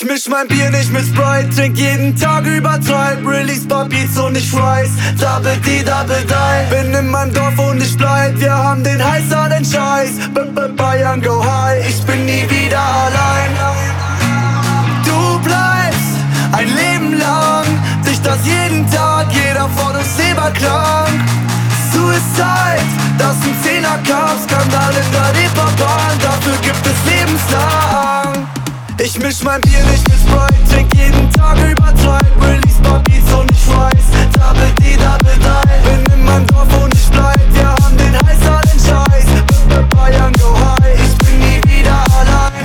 Ich misch mein Bier nicht mit Sprite, trink jeden Tag übertreib. Release Beats und ich Fries, Double D, Double Die. Bin in meinem Dorf und ich bleib, wir haben den heißer den Scheiß. Bayern go high, ich bin nie wieder allein. Du bleibst ein Leben lang, dich das jeden Tag, jeder von uns leberkrank. Suicide, das ist ein 10er-Cup-Skandal in der Reeperbahn, dafür gibt es lebenslang. Ich misch mein Bier nicht mit Sprite, trink jeden Tag übertreib. Release Beats und ich Fries, Double D, Double Die. Bin in meinem Dorf und ich bleib, wir haben den heißer den Scheiß. Bayern go high, ich bin nie wieder allein.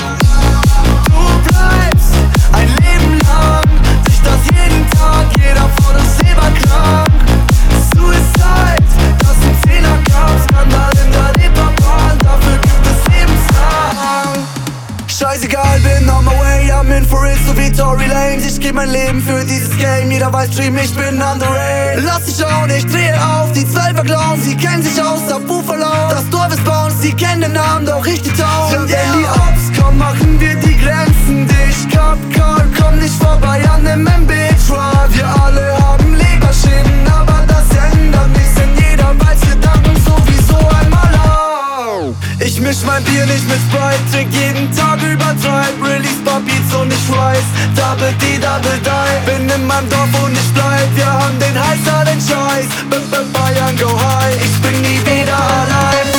Du bleibst ein Leben lang, dich das jeden Tag, jeder von uns leberkrank. Suicide, das ist ein 10er-Cup-Skandal in der Reeperbahn, dafür gibt es lebenslang. Scheißegal, bin on my way, I'm in for it, so wie Tory Lanez. Ich geb mein Leben für dieses Game, jeder weiß, Dream, ich bin underrated. Lass dich schauen, ich drehe auf, die 12er Clowns, sie kennen sich aus, auf Buffalo. Das Dorf ist bei uns, sie kennen den Namen, doch ich die Town. Sind die Ops, komm, machen wir die Grenzen dicht. Cup Call, komm nicht vorbei an dem MB-Truck. Wir alle haben Leberschäden, aber das ändert nichts, denn jeder weiß, wir danken sowieso einmal auf. Ich misch mein Bier nicht mit Sprite, trink jeden Tag übertreib. Release Beats und ich Fries, Double D, Double Die. Bin in meinem Dorf und ich bleib, wir haben den heißer den Scheiß. Bayern go high, ich bin nie wieder allein.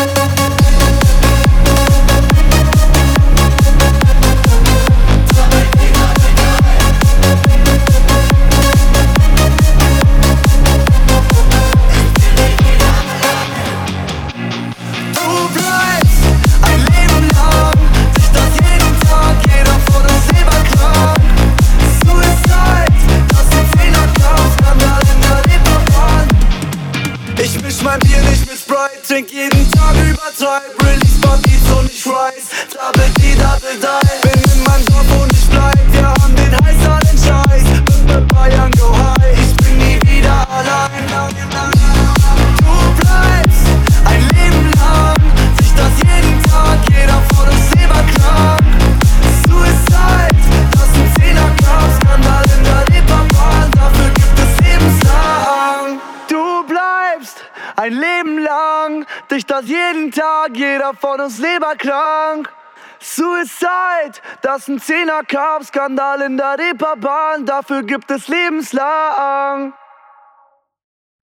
Ich misch mein Bier nicht mit Sprite, trink jeden Tag übertreib. Release Beats und ich Fries, Double D, Double Die. Bin in meinem Dorf und ich bleib, wir haben den heißer den Scheiß. Bayern go high, ich bin nie wieder allein. Du bleibst ein Leben lang, sich das jeden Tag, jeder von uns leberkrank. Suicide, das ist ein 10er-Cup-Skandal in der Reeperbahn, dafür gibt es lebenslang. Du bleibst ein Leben lang, dich das jeden Tag, jeder von uns leberkrank. Suicide, das ist ein 10er-Cup-Skandal in der Reeperbahn, dafür gibt es lebenslang.